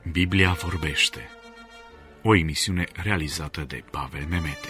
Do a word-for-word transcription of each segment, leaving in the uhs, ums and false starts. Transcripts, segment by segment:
Biblia vorbește. O emisiune realizată de Pavel Memete.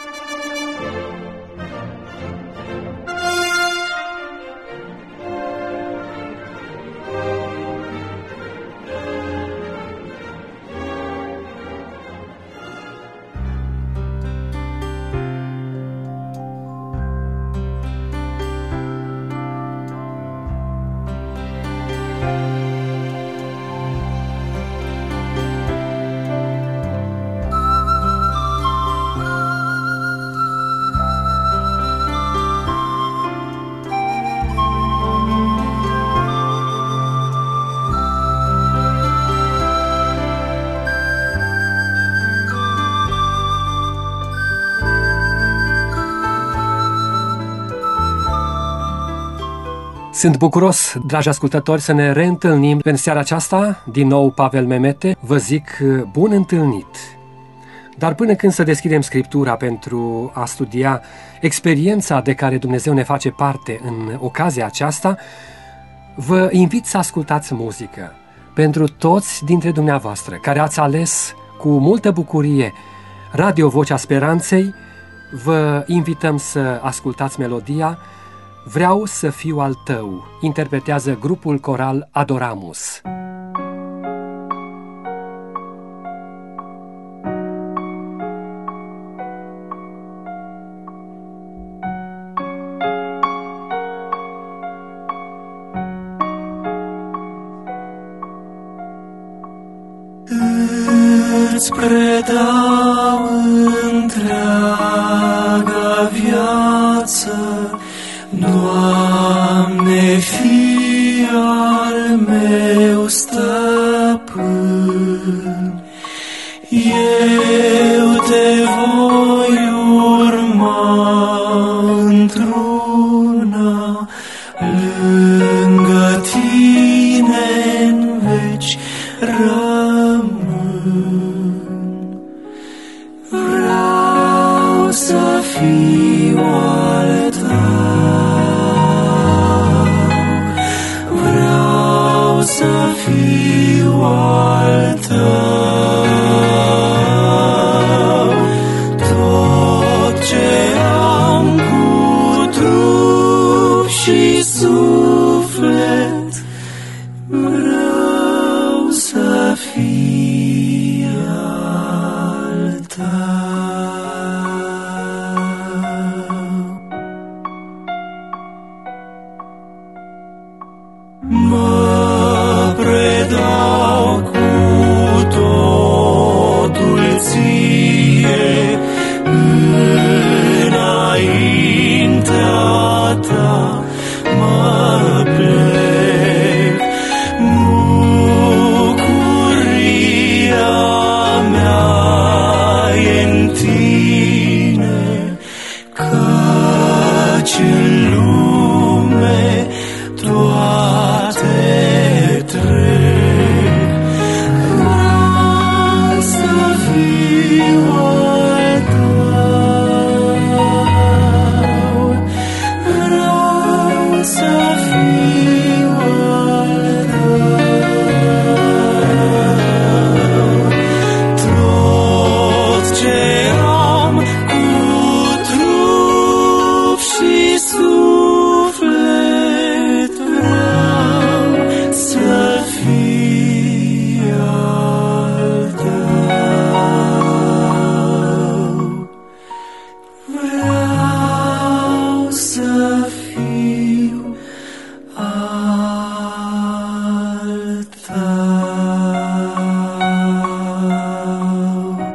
Sunt bucuros, dragi ascultători, să ne reîntâlnim în seara aceasta. Din nou, Pavel Memete, vă zic bun întâlnit. Dar până când să deschidem Scriptura pentru a studia experiența de care Dumnezeu ne face parte în ocazia aceasta, vă invit să ascultați muzică. Pentru toți dintre dumneavoastră care ați ales cu multă bucurie Radio Vocea Speranței, vă invităm să ascultați melodia Vreau să fiu al tău, interpretează grupul coral Adoramus. Îți predau întreaga viață, Doamne, fii al meu stăpân. Eu te voi urma într-una, lângă tine-n veci rămân. Vreau să fiu al tău, să fiu al tău. Tot ce am cu trup și suflet, vreau să fiu al tău. Mă predau cu totul ție, înaintea ta mă plec. Bucuria mea e-n tine, căci în lume toate trec. Vreau să fiu al tău, vreau să fiu al tău. Tot ce am cu trup și suflet, vreau să fiu al tău. Vreau să fiu al tău.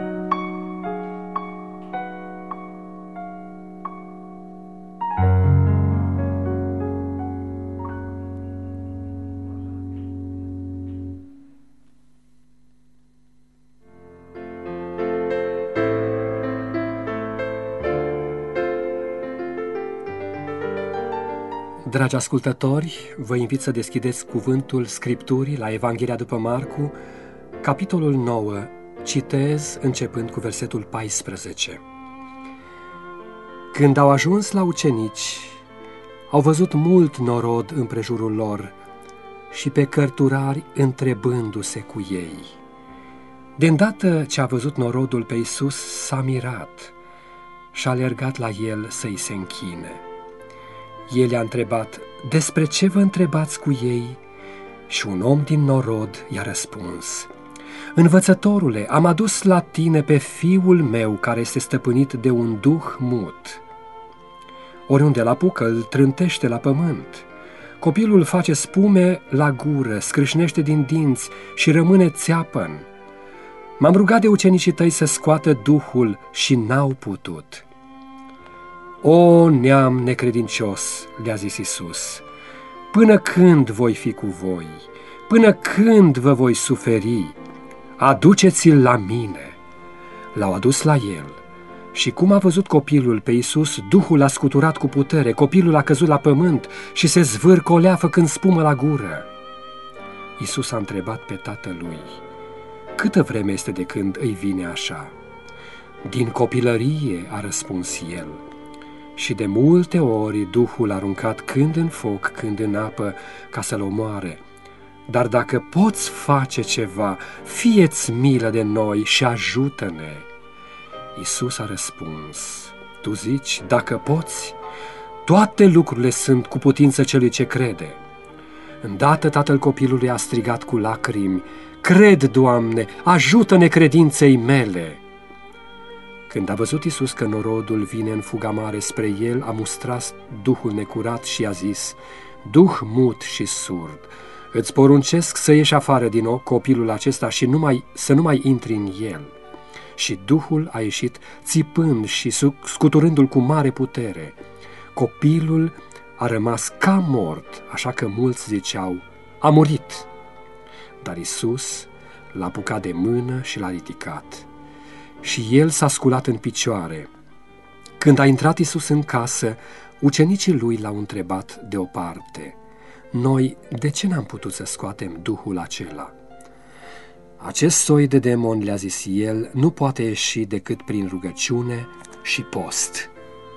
Dragi ascultători, vă invit să deschideți cuvântul Scripturii la Evanghelia după Marcu, capitolul nouă, citez începând cu versetul paisprezece. Când au ajuns la ucenici, au văzut mult norod împrejurul lor și pe cărturari întrebându-se cu ei. De îndată ce a văzut norodul pe Iisus, s-a mirat și a alergat la el să-i se închine. El i-a întrebat: despre ce vă întrebați cu ei? Și un om din norod i-a răspuns: învățătorule, am adus la tine pe fiul meu care este stăpânit de un duh mut. Oriunde l-apucă, îl trântește la pământ. Copilul face spume la gură, scrâșnește din dinți și rămâne țeapăn. M-am rugat de ucenicii tăi să scoată duhul și n-au putut. O neam necredincios, le-a zis Iisus, până când voi fi cu voi? Până când vă voi suferi? Aduceți-l la mine. L-au adus la el și cum a văzut copilul pe Iisus, Duhul a scuturat cu putere, copilul a căzut la pământ și se zvârcolea făcând spumă la gură. Iisus a întrebat pe tatălui: câtă vreme este de când îi vine așa? Din copilărie, a răspuns el. Și de multe ori Duhul a aruncat când în foc, când în apă, ca să-l omoare. Dar dacă poți face ceva, fie-ți milă de noi și ajută-ne. Iisus a răspuns: tu zici, dacă poți? Toate lucrurile sunt cu putință celui ce crede. Îndată tatăl copilului a strigat cu lacrimi: cred, Doamne, ajută-ne credinței mele! Când a văzut Iisus că norodul vine în fuga mare spre el, a mustrat duhul necurat și a zis: duh mut și surd, îți poruncesc să ieși afară din copilul acesta și numai, să nu mai intri în el. Și duhul a ieșit țipând și scuturându-l cu mare putere. Copilul a rămas ca mort, așa că mulți ziceau: a murit. Dar Iisus l-a apucat de mână și l-a ridicat. Și el s-a sculat în picioare. Când a intrat Iisus în casă, ucenicii lui l-au întrebat deoparte: noi de ce n-am putut să scoatem duhul acela? Acest soi de demon, le-a zis el, nu poate ieși decât prin rugăciune și post.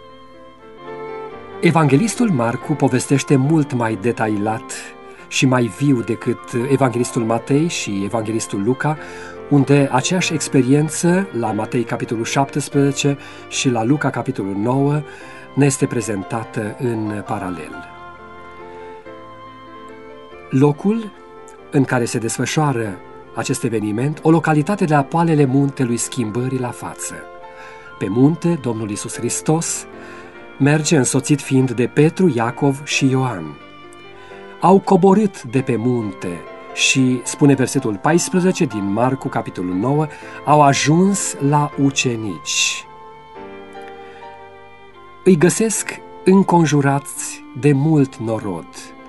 Evanghelistul Marcu povestește mult mai detaliat și mai viu decât Evanghelistul Matei și Evanghelistul Luca, unde aceeași experiență, la Matei capitolul șaptesprezece și la Luca capitolul nouă, ne este prezentată în paralel. Locul în care se desfășoară acest eveniment, o localitate de la poalele muntelui Schimbării la față. Pe munte, Domnul Iisus Hristos merge însoțit fiind de Petru, Iacov și Ioan. Au coborât de pe munte și, spune versetul paisprezece din Marcu, capitolul nouă, au ajuns la ucenici. Îi găsesc înconjurați de mult norod.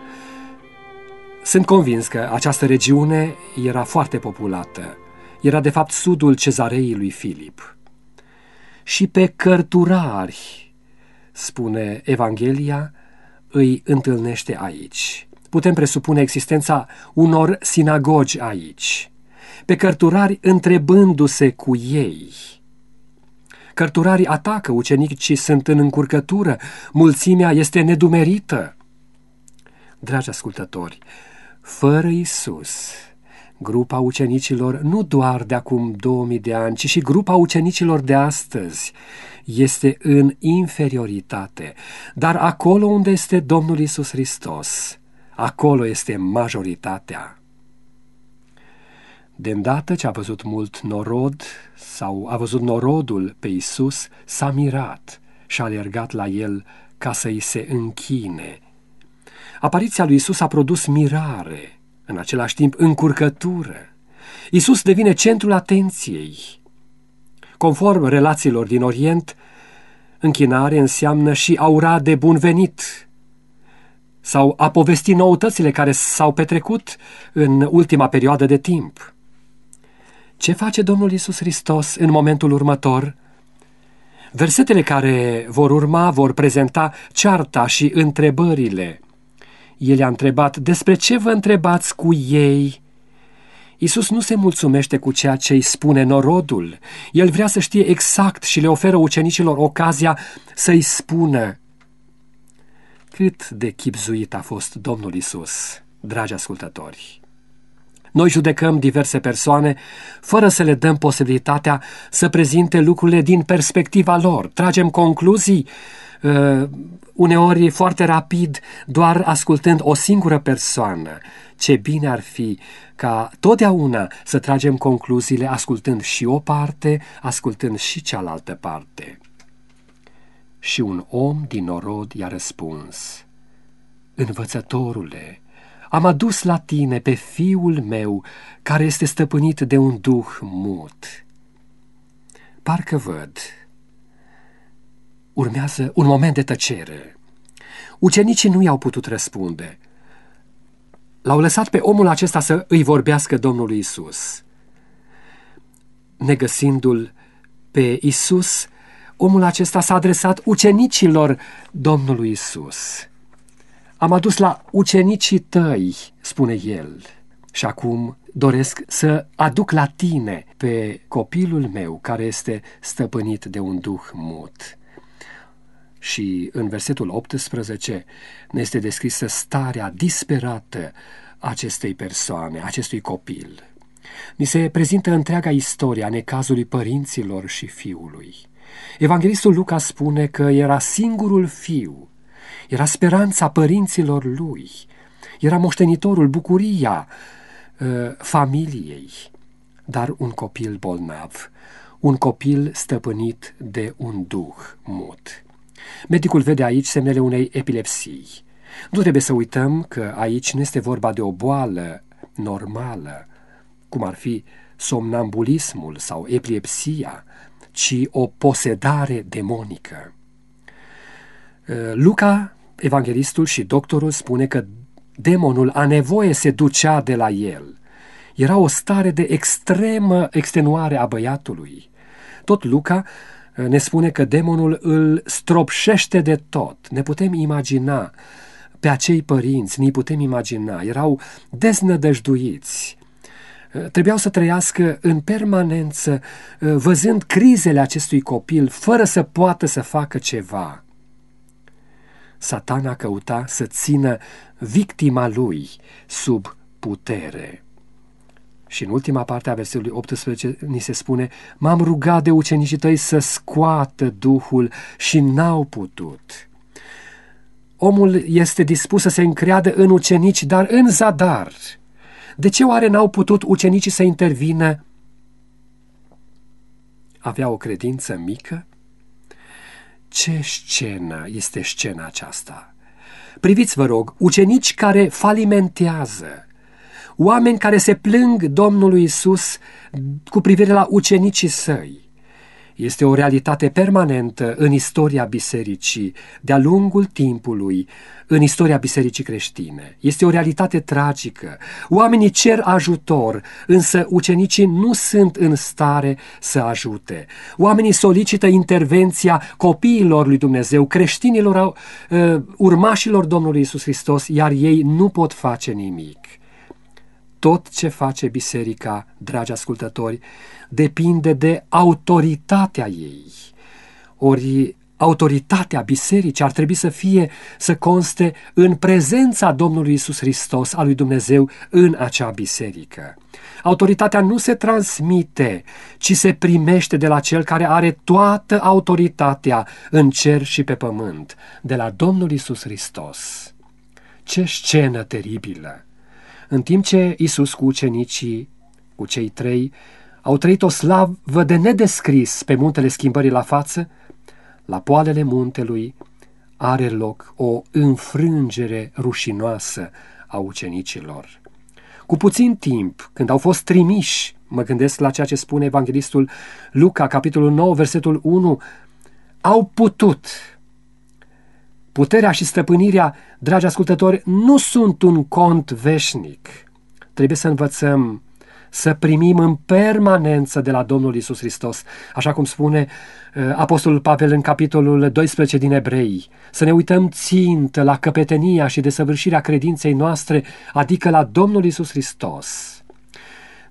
Sunt convins că această regiune era foarte populată. Era de fapt sudul cezarei lui Filip. Și pe cărturari, spune Evanghelia, îi întâlnește aici. Putem presupune existența unor sinagogi aici. Pe cărturari întrebându-se cu ei. Cărturarii atacă, ucenicii sunt în încurcătură, mulțimea este nedumerită. Dragi ascultători, fără Iisus, grupa ucenicilor nu doar de acum două mii de ani, ci și grupa ucenicilor de astăzi este în inferioritate. Dar acolo unde este Domnul Iisus Hristos, acolo este majoritatea. De îndată ce a văzut mult norod sau a văzut norodul pe Iisus, s-a mirat și a alergat la el ca să-i se închine. Apariția lui Iisus a produs mirare, în același timp încurcătură. Iisus devine centrul atenției. Conform relațiilor din Orient, închinare înseamnă și a ura de bun venit sau a povesti noutățile care s-au petrecut în ultima perioadă de timp. Ce face Domnul Iisus Hristos în momentul următor? Versetele care vor urma vor prezenta cearta și întrebările. El i-a întrebat: despre ce vă întrebați cu ei? Iisus nu se mulțumește cu ceea ce îi spune norodul. El vrea să știe exact și le oferă ucenicilor ocazia să-i spună. Cât de chibzuit a fost Domnul Iisus, dragi ascultători! Noi judecăm diverse persoane fără să le dăm posibilitatea să prezinte lucrurile din perspectiva lor. Tragem concluzii uh, uneori foarte rapid, doar ascultând o singură persoană. Ce bine ar fi ca totdeauna să tragem concluziile ascultând și o parte, ascultând și cealaltă parte. Și un om din norod i-a răspuns: Învățătorule, am adus la tine pe fiul meu care este stăpânit de un duh mut. Parcă văd. Urmează un moment de tăcere. Ucenicii nu i-au putut răspunde. L-au lăsat pe omul acesta să îi vorbească Domnului Isus. Negăsindu-l pe Isus, omul acesta s-a adresat ucenicilor Domnului Isus. Am adus la ucenicii tăi, spune el, și acum doresc să aduc la tine pe copilul meu care este stăpânit de un duh mut. Și în versetul optsprezece ne este descrisă starea disperată acestei persoane, acestui copil. Ni se prezintă întreaga istorie a necazului părinților și fiului. Evanghelistul Luca spune că era singurul fiu, era speranța părinților lui, era moștenitorul, bucuria uh, familiei, dar un copil bolnav, un copil stăpânit de un duh mut. Medicul vede aici semnele unei epilepsii. Nu trebuie să uităm că aici nu este vorba de o boală normală, cum ar fi somnambulismul sau epilepsia, ci o posedare demonică. Luca, evanghelistul și doctorul, spune că demonul a nevoie se ducea de la el. Era o stare de extremă extenuare a băiatului. Tot Luca ne spune că demonul îl stropșește de tot. Ne putem imagina pe acei părinți, ne putem imagina, erau deznădăjduiți. Trebuiau să trăiască în permanență, văzând crizele acestui copil, fără să poată să facă ceva. Satana căuta să țină victima lui sub putere. Și în ultima parte a versetului optsprezece ni se spune: m-am rugat de ucenicii tăi să scoată Duhul și n-au putut. Omul este dispus să se încreadă în ucenici, dar în zadar. De ce oare n-au putut ucenicii să intervină? Avea o credință mică? Ce scenă este scena aceasta? Priviți, vă rog, ucenici care falimentează, oameni care se plâng Domnului Isus cu privire la ucenicii săi. Este o realitate permanentă în istoria bisericii, de-a lungul timpului, în istoria bisericii creștine. Este o realitate tragică. Oamenii cer ajutor, însă ucenicii nu sunt în stare să ajute. Oamenii solicită intervenția copiilor lui Dumnezeu, creștinilor, uh, urmașilor Domnului Isus Hristos, iar ei nu pot face nimic. Tot ce face biserica, dragi ascultători, depinde de autoritatea ei. Ori autoritatea bisericii ar trebui să fie, să conste în prezența Domnului Iisus Hristos, a lui Dumnezeu, în acea biserică. Autoritatea nu se transmite, ci se primește de la Cel care are toată autoritatea în cer și pe pământ, de la Domnul Iisus Hristos. Ce scenă teribilă! În timp ce Iisus cu ucenicii, cu cei trei, au trăit o slavă de nedescris pe muntele schimbării la față, la poalele muntelui are loc o înfrângere rușinoasă a ucenicilor. Cu puțin timp, când au fost trimiși, mă gândesc la ceea ce spune evanghelistul Luca, capitolul nouă, versetul unu, au putut. Puterea și stăpânirea, dragi ascultători, nu sunt un cont veșnic. Trebuie să învățăm să primim în permanență de la Domnul Iisus Hristos, așa cum spune uh, Apostolul Pavel în capitolul doisprezece din Evrei, să ne uităm țintă la căpetenia și desăvârșirea credinței noastre, adică la Domnul Iisus Hristos.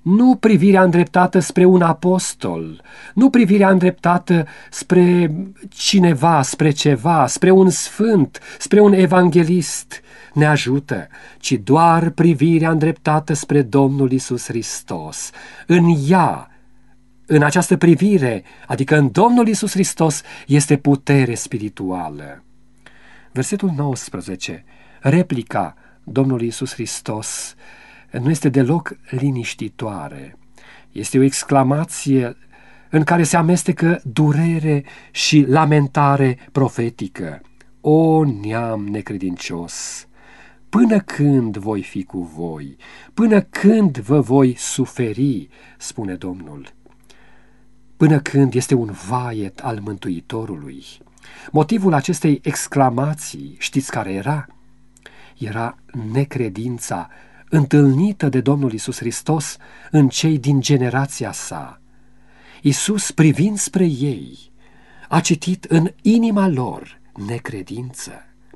nu privirea îndreptată spre un apostol, nu privirea îndreptată spre cineva, spre ceva, spre un sfânt, spre un evanghelist ne ajută, ci doar privirea îndreptată spre Domnul Iisus Hristos. În ea, în această privire, adică în Domnul Iisus Hristos, este putere spirituală. Versetul nouăsprezece, replica Domnului Iisus Hristos, nu este deloc liniștitoare. Este o exclamație în care se amestecă durere și lamentare profetică. O neam necredincios, până când voi fi cu voi? Până când vă voi suferi? Spune Domnul. Până când este un vaiet al Mântuitorului. Motivul acestei exclamații, știți care era? Era necredința întâlnită de Domnul Iisus Hristos în cei din generația sa. Iisus, privind spre ei, a citit în inima lor necredință.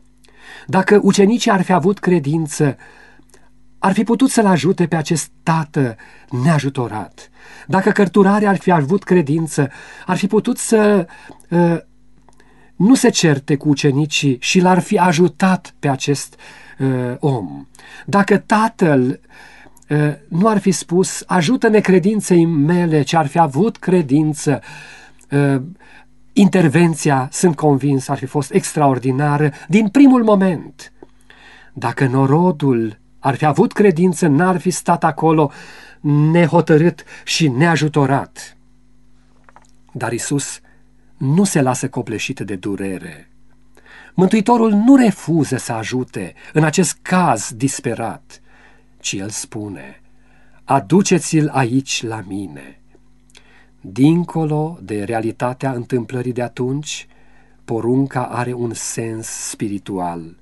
Dacă ucenicii ar fi avut credință, ar fi putut să-l ajute pe acest tată neajutorat. Dacă cărturarii ar fi avut credință, ar fi putut să uh, nu se certe cu ucenicii și l-ar fi ajutat pe acest uh, om. Dacă tatăl uh, nu ar fi spus, ajută necredinței mele, ci ar fi avut credință, uh, intervenția, sunt convins, ar fi fost extraordinară din primul moment. Dacă norodul ar fi avut credință, n-ar fi stat acolo nehotărât și neajutorat. Dar Iisus nu se lasă copleșit de durere. Mântuitorul nu refuză să ajute în acest caz disperat, ci El spune, aduceți-l aici la mine. Dincolo de realitatea întâmplării de atunci, porunca are un sens spiritual.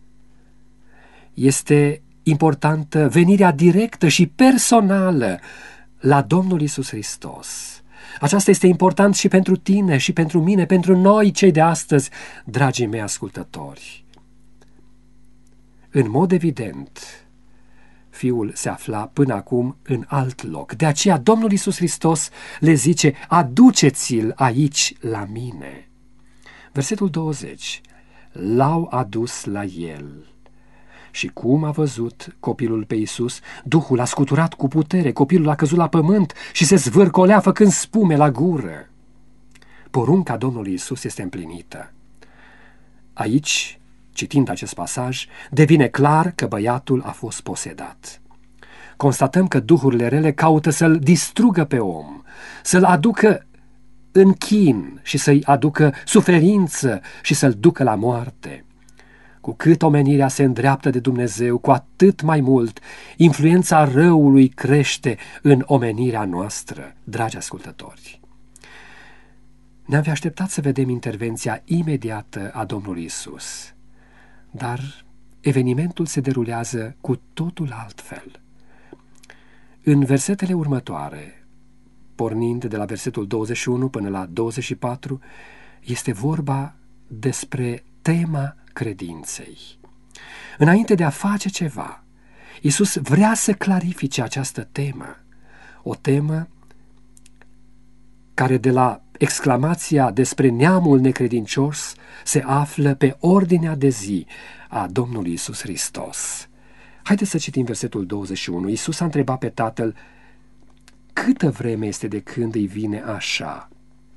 Este importantă venirea directă și personală la Domnul Iisus Hristos. Aceasta este important și pentru tine și pentru mine, pentru noi cei de astăzi, dragii mei ascultători. În mod evident, Fiul se afla până acum în alt loc. De aceea Domnul Iisus Hristos le zice, aduceți-l aici la mine. Versetul douăzeci, l-au adus la el. Și cum a văzut copilul pe Iisus, Duhul a scuturat cu putere, copilul a căzut la pământ și se zvârcolea făcând spume la gură. Porunca Domnului Iisus este împlinită. Aici, citind acest pasaj, devine clar că băiatul a fost posedat. Constatăm că duhurile rele caută să-l distrugă pe om, să-l aducă în chin și să-i aducă suferință și să-l ducă la moarte. Cu cât omenirea se îndreaptă de Dumnezeu, cu atât mai mult influența răului crește în omenirea noastră, dragi ascultători. Ne-am fi așteptat să vedem intervenția imediată a Domnului Iisus, dar evenimentul se derulează cu totul altfel. În versetele următoare, pornind de la versetul douăzeci și unu până la douăzeci și patru, este vorba despre tema credinței. Înainte de a face ceva, Iisus vrea să clarifice această temă, o temă care de la exclamația despre neamul necredincios se află pe ordinea de zi a Domnului Iisus Hristos. Haideți să citim versetul douăzeci și unu. Iisus a întrebat pe Tatăl, câtă vreme este de când îi vine așa?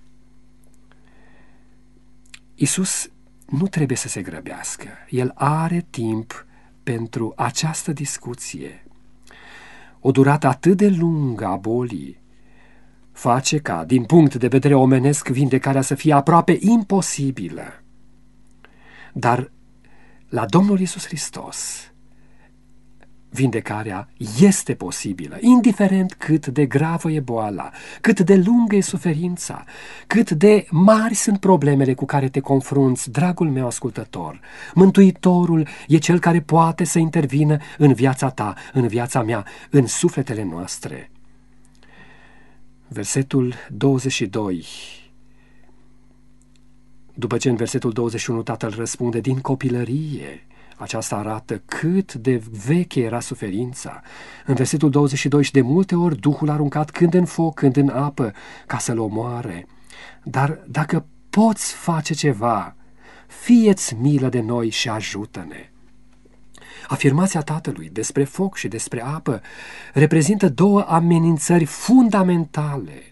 Iisus nu trebuie să se grăbească. El are timp pentru această discuție. O durată atât de lungă a bolii face ca, din punct de vedere omenesc, vindecarea să fie aproape imposibilă. Dar la Domnul Iisus Hristos, vindecarea este posibilă, indiferent cât de gravă e boala, cât de lungă e suferința, cât de mari sunt problemele cu care te confrunți, dragul meu ascultător. Mântuitorul e cel care poate să intervină în viața ta, în viața mea, în sufletele noastre. Versetul douăzeci și doi. După ce în versetul douăzeci și unu Tatăl răspunde, din copilărie Aceasta arată cât de veche era suferința. În versetul douăzeci și doi, și de multe ori Duhul a aruncat când în foc, când în apă, ca să-l omoare. Dar dacă poți face ceva, fie-ți milă de noi și ajută-ne. Afirmația Tatălui despre foc și despre apă reprezintă două amenințări fundamentale.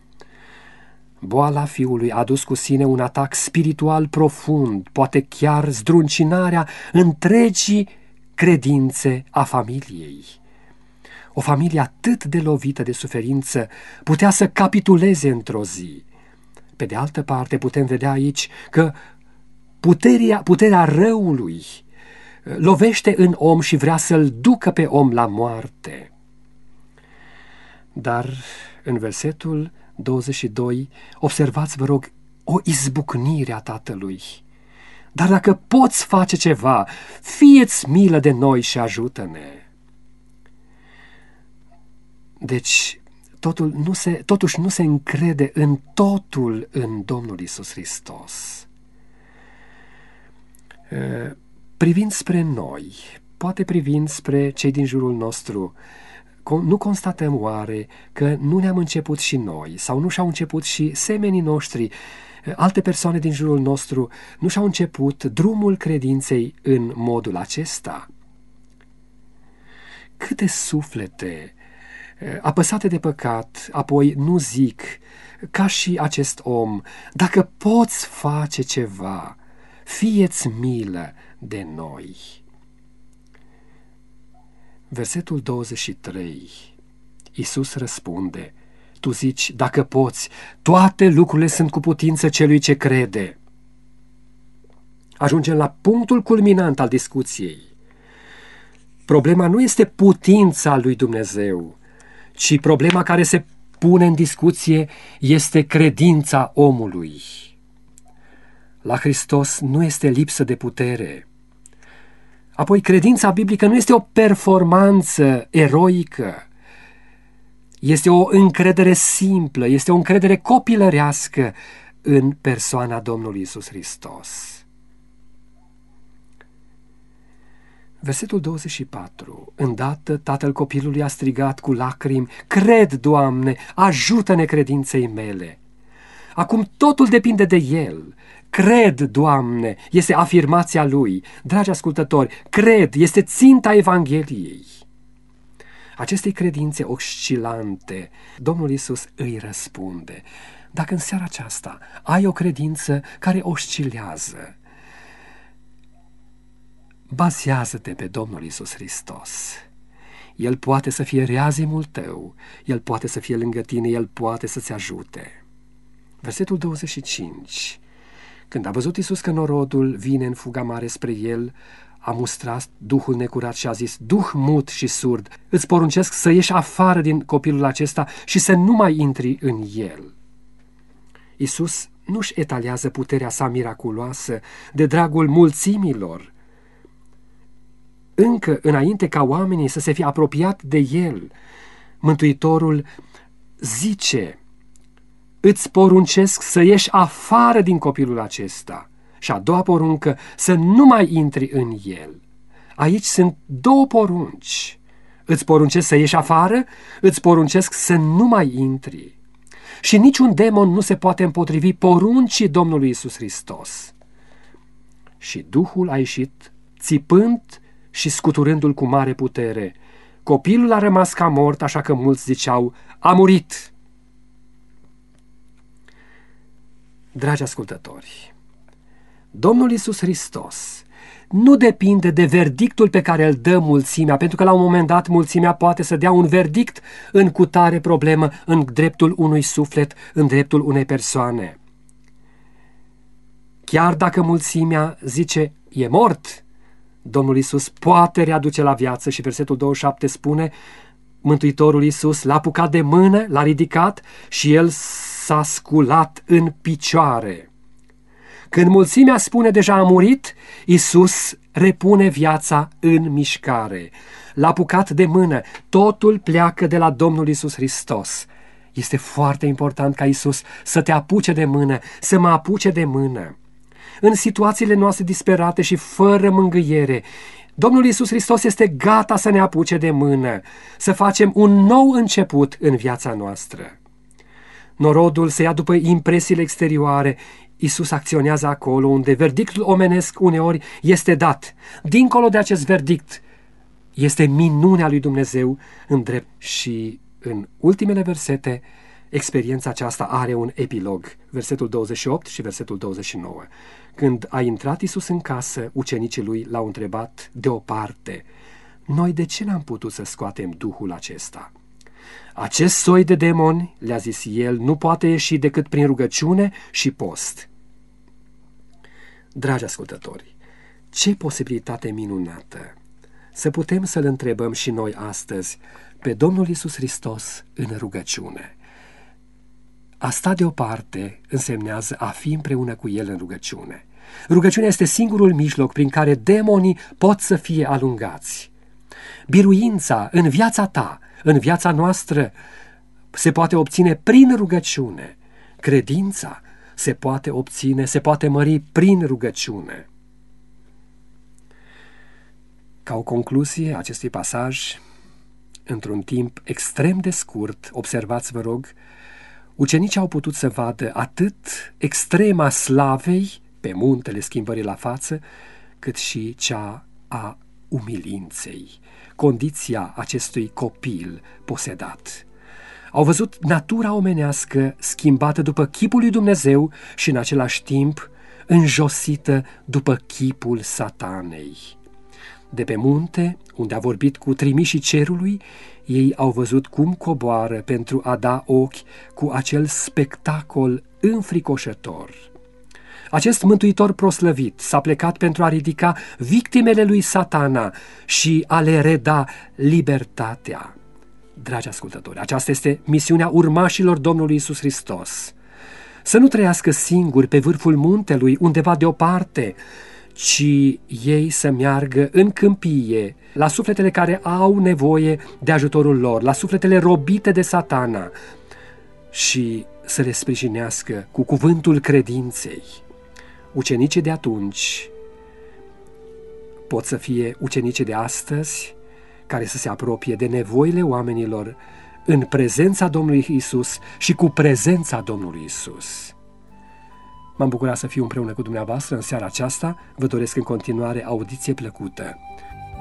Boala Fiului a adus cu sine un atac spiritual profund, poate chiar zdruncinarea întregii credințe a familiei. O familie atât de lovită de suferință putea să capituleze într-o zi. Pe de altă parte, putem vedea aici că puterea, puterea răului lovește în om și vrea să-l ducă pe om la moarte. Dar în versetul douăzeci și doi, observați, vă rog, o izbucnire a Tatălui. Dar dacă poți face ceva, fie-ți milă de noi și ajută-ne. Deci, totul nu se, totuși nu se încrede în totul în Domnul Iisus Hristos. Privind spre noi, poate privind spre cei din jurul nostru, nu constatăm oare că nu ne-am început și noi, sau nu și-au început și semenii noștri, alte persoane din jurul nostru, nu și-au început drumul credinței în modul acesta? Câte suflete apăsate de păcat, apoi nu zic, ca și acest om, dacă poți face ceva, fie-ți milă de noi. Versetul douăzeci și trei, Iisus răspunde, tu zici, dacă poți, toate lucrurile sunt cu putință celui ce crede. Ajungem la punctul culminant al discuției. Problema nu este putința lui Dumnezeu, ci problema care se pune în discuție este credința omului. La Hristos nu este lipsă de putere. Apoi, credința biblică nu este o performanță eroică, este o încredere simplă, este o încredere copilărească în persoana Domnului Iisus Hristos. Versetul douăzeci și patru. Îndată tatăl copilului a strigat cu lacrimi, cred, Doamne, ajută-ne credinței mele. Acum totul depinde de el. Cred, Doamne, este afirmația lui. Dragi ascultători, cred, este ținta Evangheliei. Acestei credințe oscilante, Domnul Iisus îi răspunde. Dacă în seara aceasta ai o credință care oscilează, bazează-te pe Domnul Iisus Hristos. El poate să fie reazimul tău, El poate să fie lângă tine, El poate să-ți ajute. Versetul douăzeci și cinci. Când a văzut Iisus că norodul vine în fuga mare spre el, a mustrat duhul necurat și a zis, duh mut și surd, îți poruncesc să ieși afară din copilul acesta și să nu mai intri în el. Iisus nu-și etalează puterea sa miraculoasă de dragul mulțimilor. Încă înainte ca oamenii să se fie apropiat de el, Mântuitorul zice, îți poruncesc să ieși afară din copilul acesta. Și a doua poruncă, să nu mai intri în el. Aici sunt două porunci. Îți poruncesc să ieși afară, îți poruncesc să nu mai intri. Și niciun demon nu se poate împotrivi poruncii Domnului Iisus Hristos. Și Duhul a ieșit țipând și scuturându-l cu mare putere. Copilul a rămas ca mort, așa că mulți ziceau, a murit. Dragi ascultători, Domnul Iisus Hristos nu depinde de verdictul pe care îl dă mulțimea, pentru că la un moment dat mulțimea poate să dea un verdict în cutare problemă, în dreptul unui suflet, în dreptul unei persoane. Chiar dacă mulțimea zice, e mort, Domnul Iisus poate readuce la viață și versetul douăzeci și șapte spune, Mântuitorul Iisus l-a apucat de mână, l-a ridicat și el s-a sculat în picioare. Când mulțimea spune deja a murit, Iisus repune viața în mișcare. L-a apucat de mână, totul pleacă de la Domnul Iisus Hristos. Este foarte important ca Iisus să te apuce de mână, să mă apuce de mână. în situațiile noastre disperate și fără mângâiere, Domnul Iisus Hristos este gata să ne apuce de mână, să facem un nou început în viața noastră. Norodul se ia după impresiile exterioare. Iisus acționează acolo unde verdictul omenesc uneori este dat. Dincolo de acest verdict este minunea lui Dumnezeu în drept. Și în ultimele versete, experiența aceasta are un epilog, versetul douăzeci și opt și versetul douăzeci și nouă. Când a intrat Iisus în casă, ucenicii lui l-au întrebat deoparte: noi de ce n-am putut să scoatem duhul acesta? Acest soi de demoni, le-a zis el, nu poate ieși decât prin rugăciune și post. Dragi ascultători, ce posibilitate minunată să putem să-L întrebăm și noi astăzi pe Domnul Iisus Hristos în rugăciune. A sta deoparte însemnează a fi împreună cu El în rugăciune. Rugăciunea este singurul mijloc prin care demonii pot să fie alungați. Biruința în viața ta, în viața noastră, se poate obține prin rugăciune. Credința se poate obține, se poate mări prin rugăciune. Ca o concluzie a acestui pasaj, într-un timp extrem de scurt, observați, vă rog, ucenicii au putut să vadă atât extrema slavei pe muntele schimbării la față, cât și cea a umilinței, condiția acestui copil posedat. Au văzut natura omenească schimbată după chipul lui Dumnezeu și în același timp înjosită după chipul Satanei. De pe munte, unde a vorbit cu trimișii cerului, ei au văzut cum coboară pentru a da ochi cu acel spectacol înfricoșător. Acest mântuitor proslăvit s-a plecat pentru a ridica victimele lui Satana și a le reda libertatea. Dragi ascultători, aceasta este misiunea urmașilor Domnului Iisus Hristos. Să nu trăiască singuri pe vârful muntelui, undeva deoparte, ci ei să meargă în câmpie, la sufletele care au nevoie de ajutorul lor, la sufletele robite de Satana, și să le sprijinească cu cuvântul credinței. Ucenicii de atunci pot să fie ucenicii de astăzi, care să se apropie de nevoile oamenilor în prezența Domnului Iisus și cu prezența Domnului Iisus. M-am bucurat să fiu împreună cu dumneavoastră în seara aceasta. Vă doresc în continuare audiție plăcută.